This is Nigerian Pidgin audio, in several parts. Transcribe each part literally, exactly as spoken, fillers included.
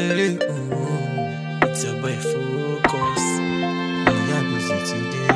Lele, oh, it's a boy focus. Yeah, busy today.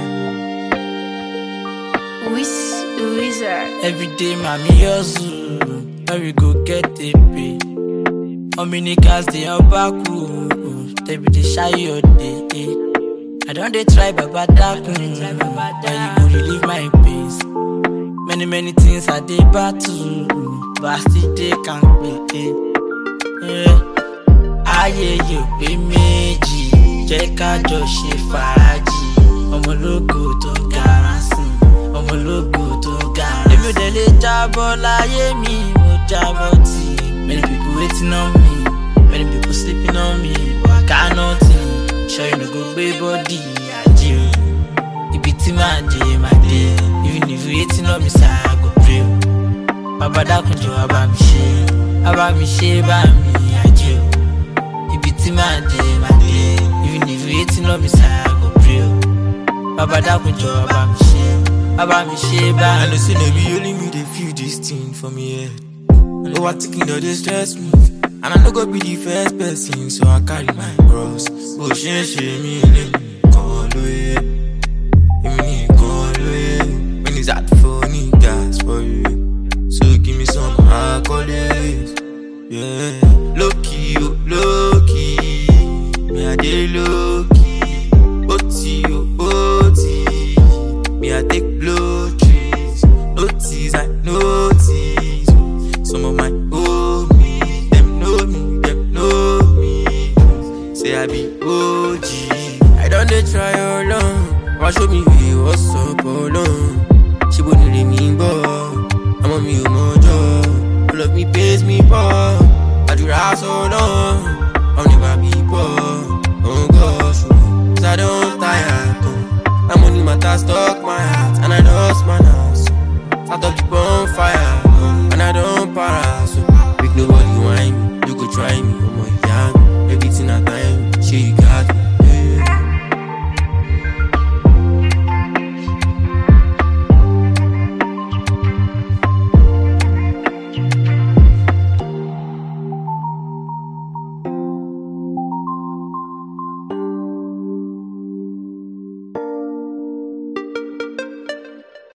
Wizard. Every day, mommy hustle. Where we go get a pay. How many cars they are back? They be the shy your day. I don't they try Baba Daku. Why you go relieve my pains? Many, many things I did battle, but I still they can't play. Yeah. Aye, you be meji. Jẹ́ ká jọ ṣe fàájì. Ọmọ ológo tó gara sí. Ọmọ ológo tó gara sí. Èmi ò dẹ̀ lè jábọ́ láyé mi, mo jábọ́ tí. Many people waiting on me, many people sleeping on me, but I got nothing. Sure you no go gbé body, àjí o. Ibi tí màá dé, màá dé. Even if you waiting on me, sir, I go pray o. Baba dákun jọ̀ọ́ wá bá mi ṣe, wá bá mi ṣe bá mi àjí o. Ibi tí màá dé, màá dé. Even if you waiting on me, sir, I go pray o. Baba dákun jọ̀ọ́ wá bá mi ṣe, wá bá mi ṣe bá mi. I know say no be only me dey feel this thing for me head. Overthinking don't dey stress me, and I no go be the first person, so I carry my cross. Bó ṣe ń ṣe mí lé mi kan lóye, èmi nìkan lóye. When it's hard for niggas for you, so give me some accolades. Yeah, low key, oh, low key, me I dey low key. O T, oh, O T, me I take blow trees. Notice, I notice. Some of my homies, them know me, them know me. Say I be O G. I don't dey try alone. Why show me what's up alone? She wouldn't let me go. I'm on me, mojo. All of me pays me, boy. I do that so long. I'll never be